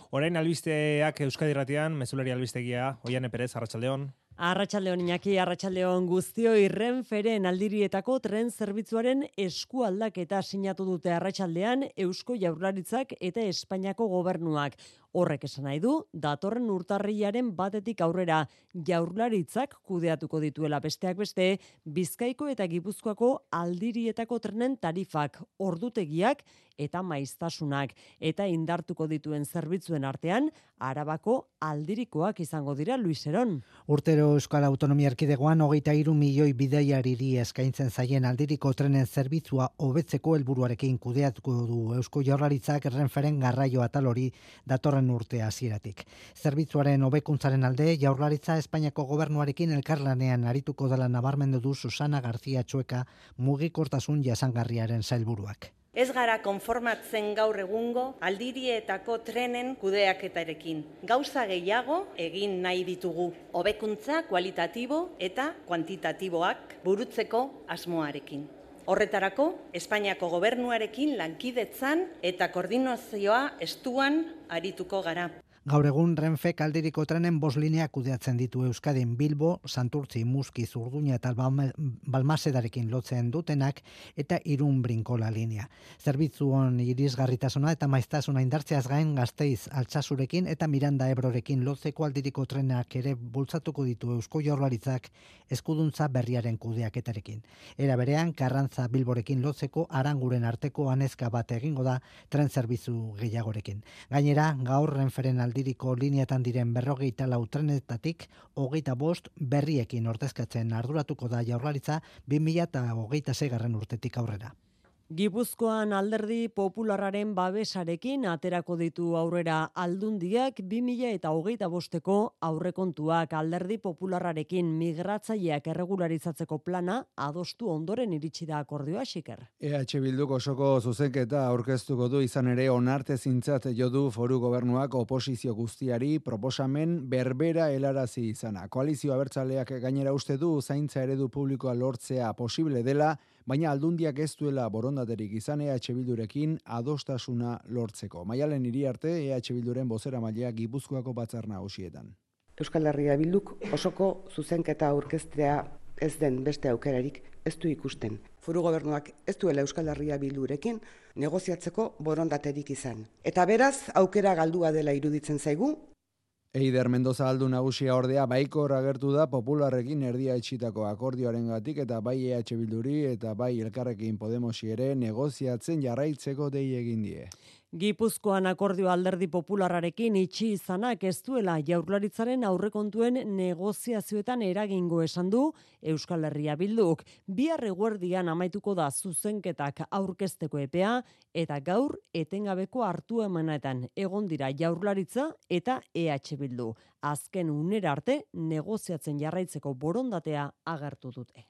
Orain albisteak Euskadi Irratian, mezulari albistegia, Oiane Perez, arratsaldeon. Arratsaldeon Iñaki, arratsaldeon guztioi. Renferen aldirietako tren zerbitzuaren eskualdaketa sinatu dute arratsaldean Eusko Jaurlaritzak eta Espainiako gobernuak. Horrek esan nahi du, datorren urtarrilaren batetik aurrera Jaurlaritzak kudeatuko dituela besteak beste, Bizkaiko eta Gipuzkoako aldirietako trenen tarifak, ordutegiak eta maiztasunak, eta indartuko dituen zerbitzuen artean, Arabako aldirikoak izango dira, Luis Heron. Urtero Euskal Autonomia Erkidegoan 23 milioi bidaiariri eskaintzen zaien aldiriko trenen zerbitzua hobetzeko helburuarekin kudeatuko du Eusko Jaurlaritzak Renferen garraio atal hori datorren urte hasieratik. Zerbitzuaren hobekuntzaren alde Jaurlaritza Espainiako gobernuarekin elkarlanean arituko dela nabarmendu du Susana García Txueka mugikortasun jasangarriaren sailburuak. Ez gara konformatzen gaur egungo aldirietako trenen kudeaketarekin. Gauza gehiago egin nahi ditugu. Hobekuntza kualitatibo eta kuantitatiboak burutzeko asmoarekin. Horretarako, Espainiako gobernuarekin lankidetzan eta koordinazioa estuan arituko gara. Gaur egun Renfek aldiriko trenen 5 linea kudeatzen ditu Euskadin, Bilbo, Santurtzi, Muskiz, Zurduña eta Balmasedarekin lotzen dutenak eta Irun Brinkola linea. Zerbitzuon irisgarritasuna eta maiztasuna indartzeaz gain Gasteiz, Altsasurekin eta Miranda Ebrorekin lotzeko aldiriko trenak ere bultzatuko ditu Eusko Jaurlaritzak eskuduntza berriaren kudeaketarekin. Era berean, Karrantza Bilborekin lotzeko Aranguren arteko anezka bat egingo da tren zerbitzu gehiagorekin. Gainera, gaur Renferen aldiriko lineatan diren 54 trenetatik 25 berriekin ordezkatzen arduratuko da Jaurlaritza 2026 urtetik aurrera. Gipuzkoan alderdi popularraren babesarekin aterako ditu aurrera aldundiak 2025ko aurrekontuak. Alderdi popularrarekin migratzaileak erregularizatzeko plana adostu ondoren iritsi da akordioa, Xiker. EH Bilduk osoko zuzenketa aurkeztuko du, izan ere onartezintzat jo du foru gobernuak oposizio guztiari proposamen berbera helarazi izana. Koalizio abertzaleak gainera uste du zaintza eredu publikoa lortzea posible dela, baina aldundiak ez duela borondaterik izan EH Bildurekin adostasuna lortzeko. Maialen Iriarte, EH Bilduren bozeramailea Gipuzkoako batzar nagusietan. Euskal Herria Bilduk osoko zuzenketa aurkeztea ez den beste aukerarik ez du ikusten. Foru gobernuak ez duela Euskal Herria Bildurekin negoziatzeko borondaterik izan. Eta beraz, aukera galdua dela iruditzen zaigu. Eider Mendoza aldu nagusia ordea baikor agertu da popularrekin erdia etxitako akordioarengatik eta bai EH Bilduri eta bai Elkarrekin Podemosi ere negoziatzen jarraitzeko dei egin die. Gipuzkoan akordio alderdi popularrarekin itxi izanak ez duela Jaurlaritzaren aurrekontuen negoziazioetan eragingo esan du Euskal Herria Bilduk. Bihar eguerdian amaituko da zuzenketak aurkezteko epea eta gaur etengabeko hartu emanetan egon dira Jaurlaritza eta EH Bildu. Azken unera arte negoziatzen jarraitzeko borondatea agertu dute.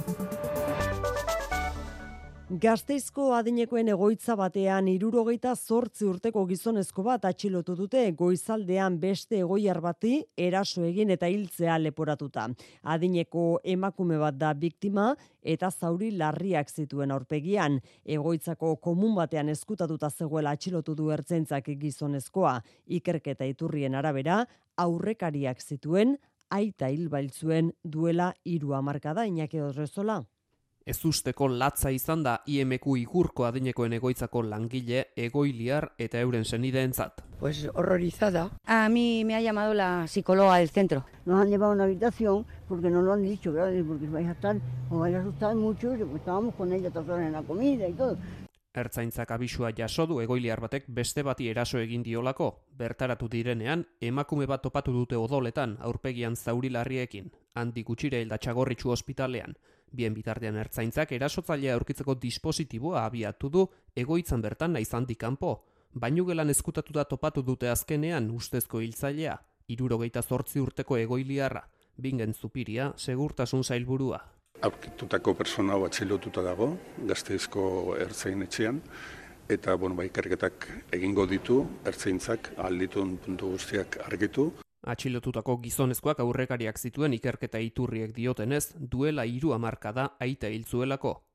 Gasteizko adinekoen egoitza batean 78 urteko gizonezko bat atxilotu dute goizaldean beste egoiar bati eraso egin eta hiltzea leporatuta. Adineko emakume bat da biktima eta zauri larriak zituen aurpegian. Egoitzako komun batean ezkutatuta zegoela atxilotu du ertzaintzak gizonezkoa. Ikerketa iturrien arabera aurrekariak zituen, aita hilbail zuen duela 3 hamarkada. Iñaki Odrezola. Ezusteko latza izan da IMQ Ikurko adinekoen egoitzako langile, egoiliar eta euren senideentzat. Pues horrorizada. A mí me ha llamado la psicóloga del centro. Nos han llevado a una habitación porque nos lo han dicho, ¿verdad? Porque vais a estar, os vais a asustar mucho, estábamos con ella todas horas en la comida y todo. Ertzaintzak abisua jaso du egoiliar batek beste bati eraso egin diolako. Bertaratu direnean, emakume bat topatu dute odoletan, aurpegian zauri larriekin. Handik gutxire hilda Txagorritxu ospitalean. Bien bitartean ertzaintzak erasotzailea aurkitzeko dispositiboa abiatu du egoitzan bertan naiz handik kanpo. Bainugelan ezkutatuta topatu dute azkenean ustezko hiltzailea, 78 urteko egoiliarra, Bingen Zupiria, segurtasun sailburua. Aurkitutako persona atxilotuta dago, Gasteizko ertzainetxean, eta ikerketak egingo ditu, ertzaintzak alditun puntu guztiak argitu. Atxilotutako gizonezkoak aurrekariak zituen ikerketa iturriek diotenez, duela 3 hamarkada aita hil zuelako.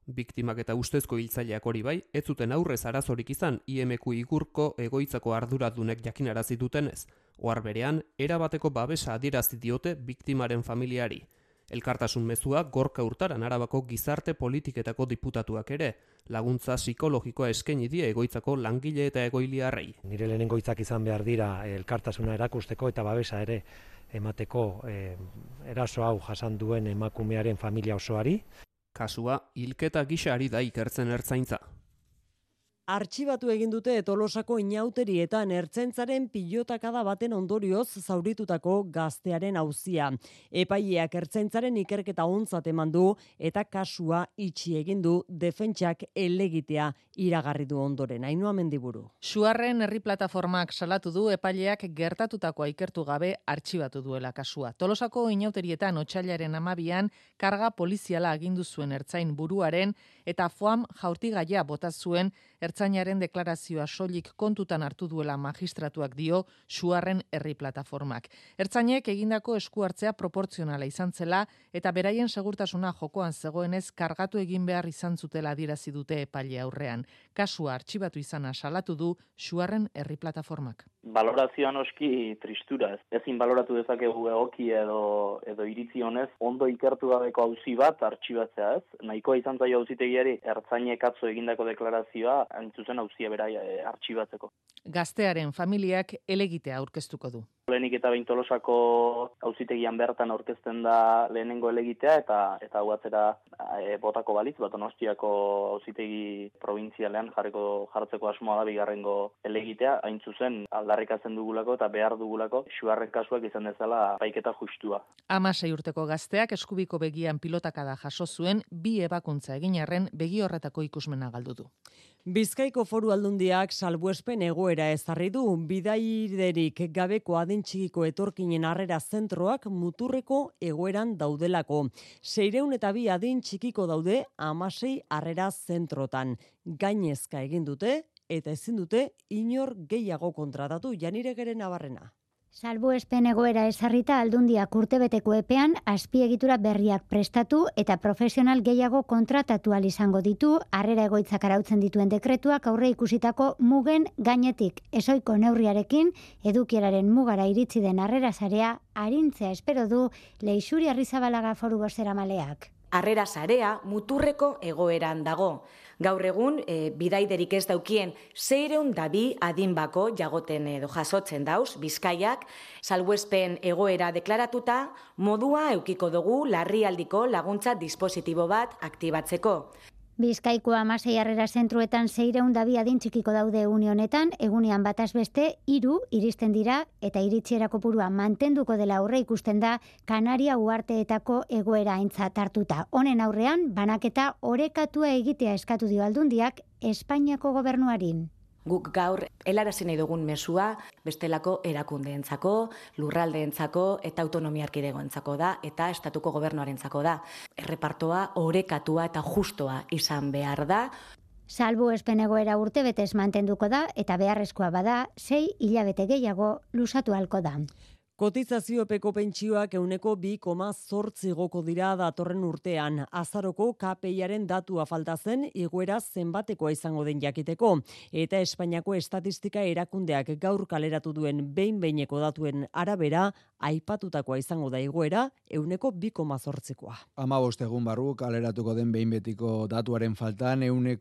Biktimak eta ustezko hiltzaileak hori bai, ez zuten aurrez arazorik izan IMQ Igurko egoitzako arduradunek jakinarazi dutenez. Ohar berean, erabateko babesa adierazi diote biktimaren familiari. Elkartasun mezua Gorka Hurtaran Arabako gizarte politiketako diputatuak ere, laguntza psikologikoa eskaini die egoitzako langile eta egoiliarrei. Nire lehenengo hitzak izan behar dira elkartasuna erakusteko eta babesa ere emateko eraso hau jasan duen emakumearen familia osoari. Kasua hilketa gisa ari da ikertzen ertzaintza. Artxibatu egin dute Tolosako inauterietan ertzaintzaren pilotakada baten ondorioz zauritutako gaztearen auzia. Epaileak ertzaintzaren ikerketa ontzat eman du eta kasua itxi egin du defentsak helegitea iragarri du ondoren. Ainhoa Mendiburu. Suarren herri plataformak salatu du epaileak gertatutakoa ikertu gabe artxibatu duela kasua. Tolosako inauterietan otsailaren 12an karga poliziala agindu zuen ertzain buruaren eta foam jaurtigaia bota zuen ertzainaren deklarazioa soilik kontutan hartu duela magistratuak dio Suarren herri plataformak. Ertzainek egindako esku hartzea proportzionala izan zela eta beraien segurtasuna jokoan zegoenez kargatu egin behar izan zutela adierazi dute epaile aurrean. Kasua artxibatu izana salatu du Suarren herri plataformak. Balorazioan oski tristura. Ezin baloratu dezakegu egoki edo iritzi honez, ondo ikertu gabeko auzi bat artxibatzea ez. Nahikoa izan zaio auzitegiari ertzainek atzo egindako deklarazioa zuzen auzia bera artxibatzeko. Gaztearen familiak helegitea aurkeztuko du. Lehenik eta behin Tolosako auzitegian bertan aurkezten da lehenengo helegitea eta hau atzera botako balitz, Donostiako auzitegi probintzialean jartzeko asmoa da bigarrengo helegitea, hain zuzen aldarrikatzen dugulako eta behar dugulako Suarren kasuak izan dezala epaiketa justua. 16 urteko gazteak eskubiko begian pilotakada jaso zuen, 2 ebakuntza egin arren begi horretako ikusmena galdu du. Bizkaiko Foru Aldundiak salbuespen egoera ezarri du, bidaiderik gabeko adin txikiko etorkinen harrera zentroak muturreko egoeran daudelako. 602 adin txikiko daude 16 harrera zentrotan. Gainezka egin dute eta ezin dute inor gehiago kontratatu. Janiregeren Nabarrena. Salbuespen egoera ezarrita Aldundiak urtebeteko epean azpiegitura berriak prestatu eta profesional gehiago kontratatu ahal izango ditu harrera egoitzak arautzen dituen dekretuak aurre ikusitako mugen gainetik. Ezohiko neurriarekin edukieraren mugara iritsi den harrera sarea arintzea espero du Leixuri Arrizabalaga Foru bozeramaleak. Harrera sarea muturreko egoeran dago. Gaur egun, bidaiderik ez daukien 602 adinbako jagoten edo jasotzen dauz, Bizkaiak, salbuespen egoera deklaratuta, modua eukiko dugu larrialdiko laguntza dispositibo bat aktibatzeko. Bizkaiko 16 harrera zentruetan 602 adin txikiko daude une honetan, egunean bataz beste 3 iristen dira eta iritsiera kopurua mantenduko dela aurre ikusten da Kanaria uharteetako egoera aintzat hartuta. Honen aurrean, banaketa orekatua egitea eskatu dio Aldundiak Espainiako gobernuari. Guk gaur helarazi nahi dugun mesua bestelako erakundeentzako, lurraldeentzako eta autonomia erkidegoentzako da eta estatuko gobernuarentzako da. Errepartoa orekatua eta justoa izan behar da. Salbuespen egoera urtebetez mantenduko da eta beharrezkoa bada 6 hilabete gehiago luzatu ahalko da. Kotizaziopeko pentsioak 2,8 igoko dira datorren urtean. Azaroko KPIaren datua falta zen igoera zenbatekoa izango den jakiteko. Eta Espainiako estatistika erakundeak gaur kaleratu duen behin-behineko datuen arabera, aipatutakoa izango da igoera 2,8koa. 15 egun barru kaleratuko den behin betiko datuaren faltan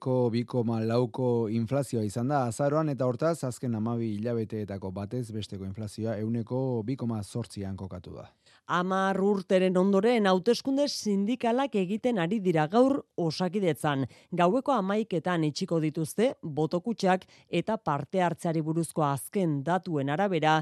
2,2ko inflazioa izan da azaroan eta hortaz azken 12 hilabeteetako batez besteko inflazioa 2,8an kokatu da. 10 urteren ondoren hauteskunde sindikalak egiten ari dira gaur Osakidetzan. Gaueko 11etan itxiko dituzte botokutxak eta parte hartzeari buruzko azken datuen arabera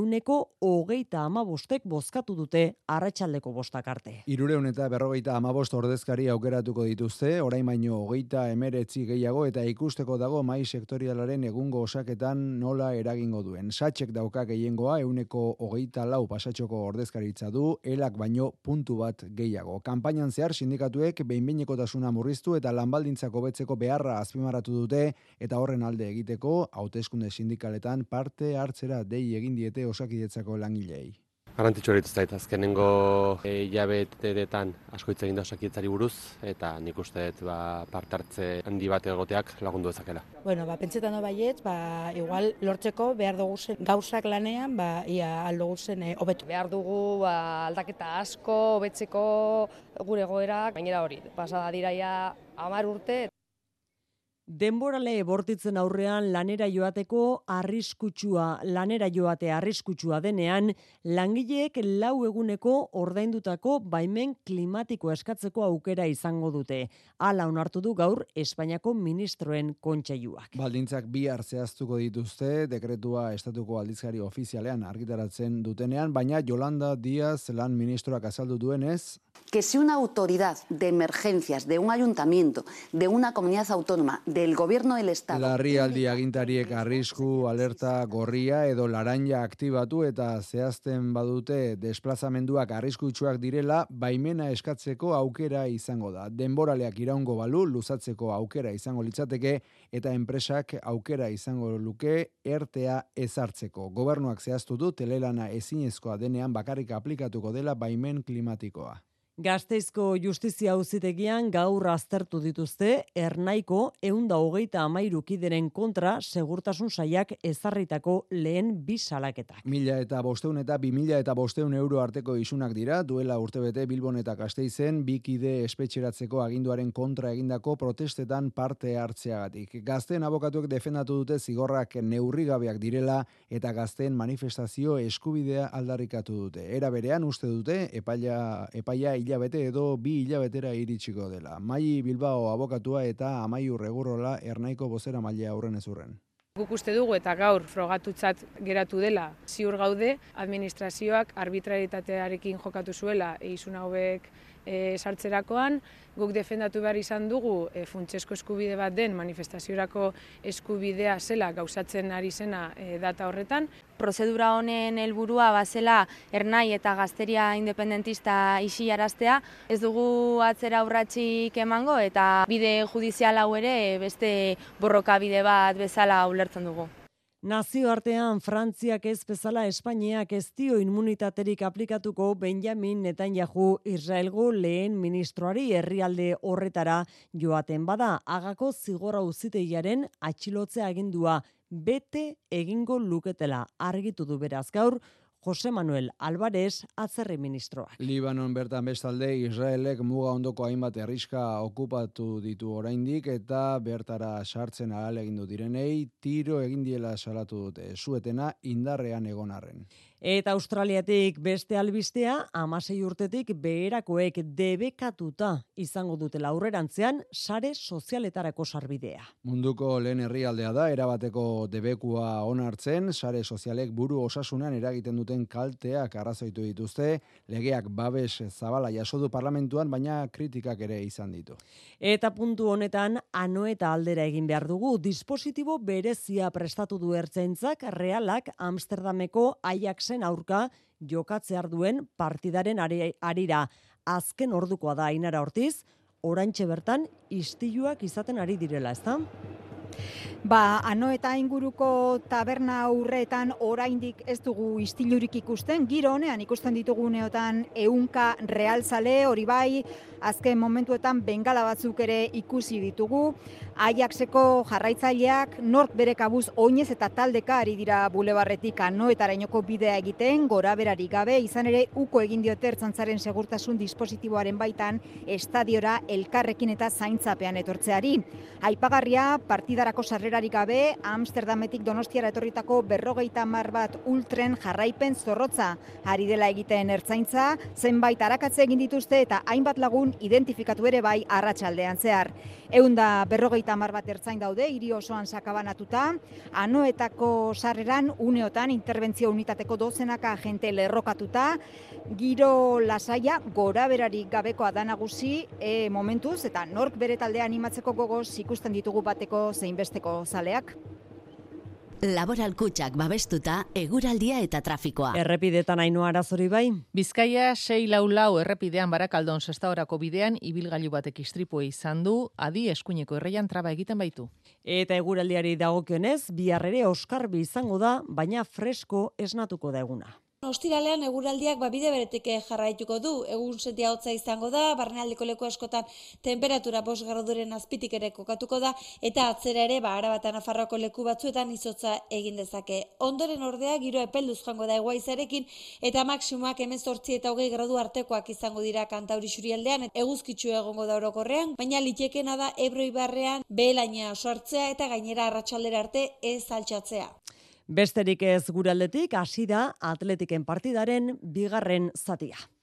235ek bozkatu dute arratsaldeko 5 arte. 355 ordezkari aukeratuko dituzte, orain baino 39 gehiago eta ikusteko dago mahai sektorialaren egungo osaketan nola eragingo duen. Satxek dauka gehiengoa 224 pasatxoko ordezkaritza du, elak baino puntu bat gehiago. Kanpainan zehar sindikatuek behin-behinekotasuna murriztu eta lanbaldintzak hobetzeko beharra azpimarratu dute eta horren alde egiteko hauteskunde sindikaletan parte hartzera dei egin diete Osakidetzako langileei. Garrantzitsua iruditzen zait, azkenengo hilabeteetan asko hitz egin da Osakidetzari buruz, eta nik uste dut parte hartze handi bat egoteak lagundu dezakela. Pentsetan da baiet, igual lortzeko behar dugu zen gauzak lanean, ia aldugu zen hobetu. Behar dugu aldaketa asko, hobetzeko gure egoerak, gainera hori, pasada diraia 10 urte. Denborale bortitzen aurrean lanera joatea arriskutsua denean, langileek 4 eguneko ordaindutako baimen klimatiko eskatzeko aukera izango dute. Hala onartu du gaur Espainiako ministroen kontseiluak. Baldintzak bihar zehaztuko dituzte, dekretua estatuko aldizkari ofizialean argitaratzen dutenean, baina Yolanda Díaz lan ministroak azaldu duenez, que si una autoridad de emergencias de un ayuntamiento, de una comunidad autónoma, del gobierno del Estado... Larrialdi agintariek arrisku, alerta, gorria edo laranja aktibatu eta zehazten badute desplazamenduak arriskutsuak direla, baimena eskatzeko aukera izango da. Denboraleak iraungo balu, luzatzeko aukera izango litzateke eta enpresak aukera izango luke ertea ezartzeko. Gobernuak zehaztu du telelana ezinezkoa denean bakarrik aplikatuko dela baimen klimatikoa. Gasteizko Justizia Auzitegian gaur aztertu dituzte Ernaiko 133 kideren kontra segurtasun sailak ezarritako lehen 2 salaketak. 1.500 eta 2.500 euro arteko isunak dira, duela urtebete Bilbon eta Gasteizen 2 kide espetxeratzeko aginduaren kontra egindako protestetan parte hartzeagatik. Gazteen abokatuek defendatu dute zigorrak neurrigabeak direla eta gazteen manifestazio eskubidea aldarrikatu dute. Era berean uste dute epaia hilabete edo 2 hilabetera iritsiko dela. Mai Bilbao abokatua eta Amaiur Regurrola Ernaiko bozera mailea aurren ezurren. Guk uste dugu eta gaur frogatutzat geratu dela. Ziur gaude administrazioak arbitraritatearekin jokatu zuela isun hauek sartzerakoan, guk defendatu behar izan dugu funtsesko eskubide bat den manifestaziorako eskubidea zela gauzatzen ari zena data horretan. Prozedura honen helburua bazela Ernai eta Gazteria independentista isilaraztea, ez dugu atzera urratsik emango eta bide judizial hau ere beste borroka bide bat bezala ulertzen dugu. Nazioartean Frantziak ez bezala Espainiak ez dio immunitaterik aplikatuko Benjamin Netanyahu Israelgo lehen ministroari herrialde horretara joaten bada. Hagako zigor auzitegiaren atxilotzea agindua bete egingo luketela argitu du beraz gaur Jose Manuel Álvarez atzerri ministroak. Libanon bertan bestalde Israelek muga ondoko hainbat herriska okupatu ditu oraindik eta bertara sartzen ahalegindu direnei tiro egin diela salatu dute. Suetena indarrean egon arren. Eta Australiatik beste albistea 16 urtetik beherakoek debekatuta izango dutela aurrerantzean sare sozialetarako sarbidea. Munduko lehen herrialdea da erabateko debekua onartzen, sare sozialek buru osasunan eragiten duten kalteak arrazoitu dituzte, legeak babes zabala jaso du parlamentuan, baina kritikak ere izan ditu. Eta puntu honetan anoeta aldera egin behar dugu, dispositibo berezia prestatu du ertzaintzak Realak Amsterdameko Ajaxen aurka jokatzear duen partidaren arira. Azken ordukoa da Ainara Ortiz, oraintxe bertan istiluak izaten ari direla, ezta? Anoeta inguruko taberna aurretan oraindik ez dugu istilurik ikusten, giro honean ikusten ditugu neotan 100 realzale, hori bai, azken momentuetan bengala batzuk ere ikusi ditugu, Ajaxeko jarraitzaileak nork bere kabuz oinez eta taldeka ari dira bulebarretik Anoetarainoko bidea egiten, gora berari gabe, izan ere uko egin diote ertzaintzaren segurtasun dispositiboaren baitan estadiora elkarrekin eta zaintzapean etortzeari. Aipagarria, partidarako sarrerarik gabe, Amsterdametik Donostiara etorritako 50 bat ultren jarraipen zorrotza ari dela egiten ertzaintza, zenbait arakatze egin dituzte eta hainbat lagun identifikatu ere bai arratsaldean zehar. 150 bat ertzain daude, hiri osoan sakabanatuta, Anoetako sarreran uneotan interbentzio unitateko dozenaka agente lerrokatuta, giro lasaia gora berarik gabekoa da nagusi momentuz, eta nork bere taldea animatzeko gogoz ikusten ditugu bateko zein besteko zaleak. Laboral Kutxak babestuta eguraldia eta trafikoa. Errepidetan Ainhoa Arazori bai. Bizkaia 644 errepidean Barakaldon Sestaorako bidean ibilgailu batek istripua izan du, adi eskuineko erreian traba egiten baitu. Eta eguraldiari dagokionez, bihar ere oskarbi izango da, baina fresko esnatuko da eguna. Ostiralean eguraldiak bide beretik jarraituko du. Egun sentia hotza izango da, barnealdeko leku askotan temperatura 5 graduren azpitik ere kokatuko da, eta atzera ere Araba eta Nafarroako leku batzuetan izotza egin dezake. Ondoren ordea giro epelduz joango da hegaizarekin eta maksimoak 18 eta 20 gradu artekoak izango dira Kantauri isurialdean, eguzkitsu egongo da orokorrean, baina litekena da Ebro ibarrean behelaina sortzea eta gainera arratsaldera arte ez altxatzea. Besterik ez gure aldetik, hasi da Atletiken partidaren bigarren zatia.